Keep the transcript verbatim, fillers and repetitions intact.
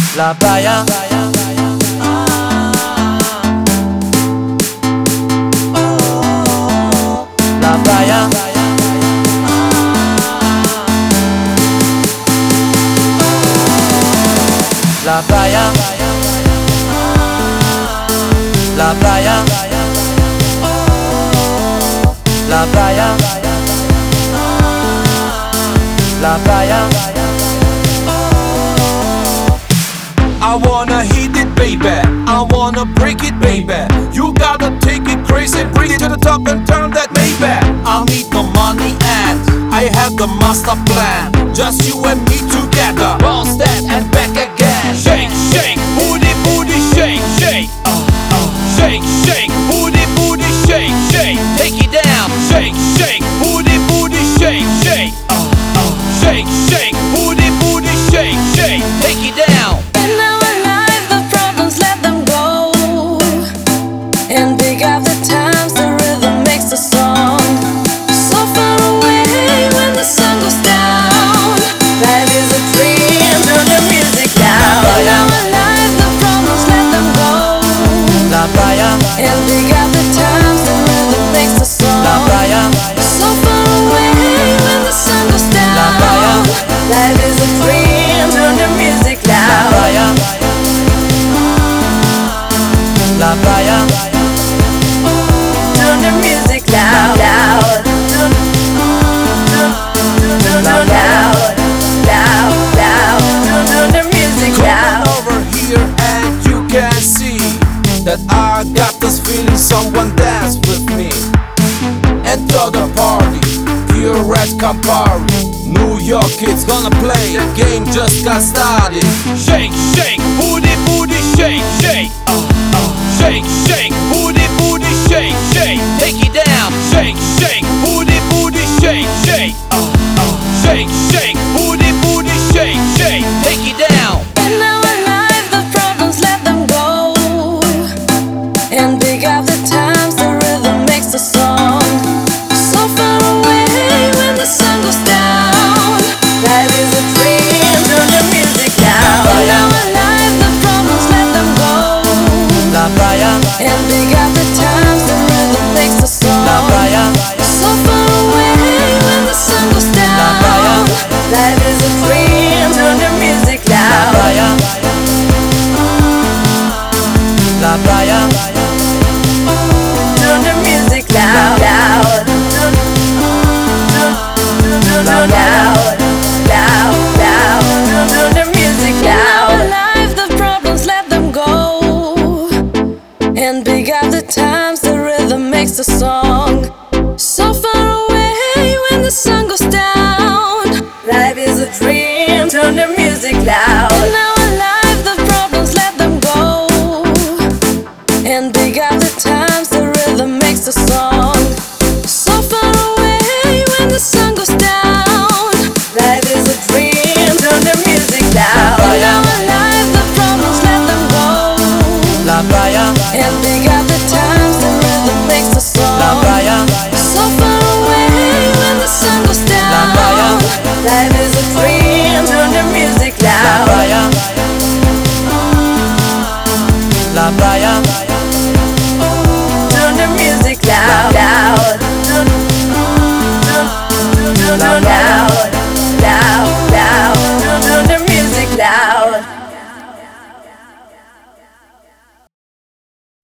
La playa. Oh, la playa. La playa. La playa. Oh, la playa. La playa. I wanna hit it, baby. I wanna break it, baby. You gotta take it crazy, bring it to the top and turn that maybe. I need no money and I have the master plan. Just you and me together. Bounce that and back again. Shake, shake, booty, booty, shake, shake. Uh, uh. Shake, shake, booty, booty, shake, shake. Take it down. Shake, shake, booty, booty, shake, shake. Uh, uh. Shake, shake, booty, booty, shake, shake. Take it down. And we got the times, the rhythm makes us song. La playa. So far away when the sun goes down. La playa. Life is a dream, turn the music loud. La playa. La playa. Turn the music loud, loud. Turn, turn, turn, turn, turn loud, loud, loud. Turn, turn the music loud. Come over here and you can see that I got this feeling, someone dance with me. Enter the party, pure red Campari. New York kids gonna play, the game just got started. Shake, shake, booty, booty, shake, shake. Uh, uh. Shake, shake, booty, booty, shake, shake. Take it down. Shake, shake, booty, booty, shake, shake. Uh, uh. Shake, shake, booty, booty, shake, shake. Take it down. In our life, the problems, let them go. And pick up the times, the rhythm makes the song. So far away when the sun goes down. Life is a dream, turn the music down. In our life, the problems, let them go. La playa. And pick up the times, the rhythm makes the song. La playa. So far away when the sun goes down. La playa. Life is a dream, turn the music La loud. playa. La playa. Turn the music loud, loud. Turn, turn, turn, turn, turn loud, loud, loud. Turn, turn the music loud. In our life, the problems, let them go. And pick up the times, the rhythm makes the song.